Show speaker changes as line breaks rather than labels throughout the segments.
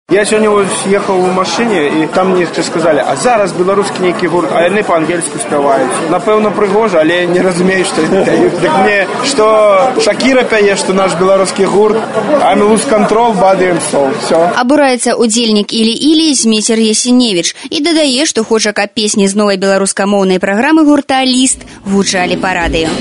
Я сегодня вот ехал в машине, и там мне сказали, а зараз белорусский некий гурт, а они по-ангельски спевают. Напевно, пригожа, але я не разумею, что это дают. Так мне, что Шакира пяе, что наш белорусский гурт, I'm lose control, body and soul. Все.
Абураецца удзельнік Ілі-Ілі Зміцер Ясеневіч і дадае, што хоча, каб песні з новай беларускамоўнай праграмы гурта «Ліст» гучалі па радыё.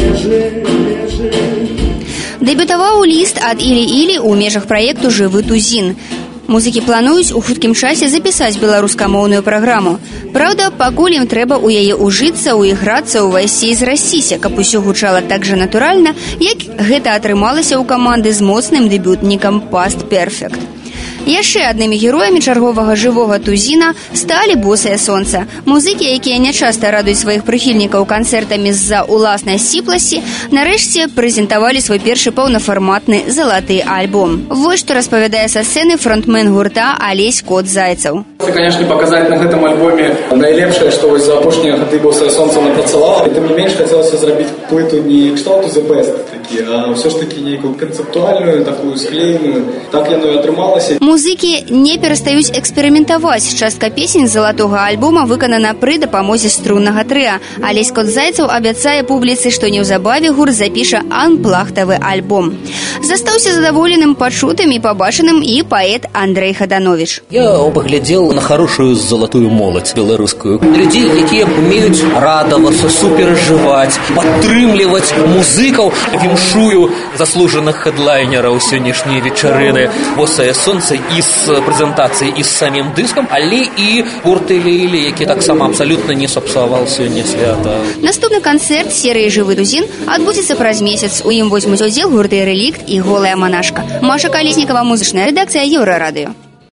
Дэбютаваў «Ліст» ад Ілі-Ілі ў межах праекту «Жывы тузін». Музыкі плануюць у хуткім часе запісаць беларускамоўную праграму. Праўда, пакуль ім трэба ў яе ўжыцца, уіграцца, увайсці і зрасціся, каб усё гучала так жа натуральна, як гэта атрымалася ў каманды з моцным дэбютнікам Past Perfect. Яшчэ аднымі героямі чарговага жывога тузіна сталі «Босае сонца». Музыкі, якія нячаста радуюць сваіх прыхільнікаў канцэртамі з-за уласнай сціпласці, нарэшце прэзентавалі свой першы паўнафарматны залаты альбом. Вось што распавядае са сцэны фронтмен гурта Алесь Кот Зайцаў.
Конечно, показать на гэтым альбоме найлепшае, што вось за апошнія гады «Босае сонца» напрацавала. Тым не менш, хацелася зрабіць плыту не кшталту «The Best», а ўсё ж такі нейкую канцэптуальную, такую склееную. Так яно і атрымалася.
Музыкі не перастаюць эксперыментаваць. Частка песень залатога альбома выканана пры дапамозе струннага трыа. Алесь Кот Зайцаў абяцае публіцы, што неўзабаве гурт запіша анплагтавы альбом. Застаўся задаволеным пачутым і пабачаным і паэт Андрэй Хаданович.
Я паглядзел на хорошую золотую моладзь беларускую. Людзей, якія умеюць радавацца, суперажываць, падтрымліваць музыкаў. Віншую заслужаных хедлайнераў сённяшняй вечарыны «Босае сонца» і з прэзентацыяй, і з самім дыскам, але і гурт Ілі-Ілі, які таксама абсалютна не сапсаваў сёння свята.
Наступны канцэрт серыі «Жывы тузін» адбудзецца праз месяц. У ім возьмуць удзел гурты «Рэлікт» і «Голая манашка». Маша Калеснікава, музычная рэдакцыя Еўрарадыё.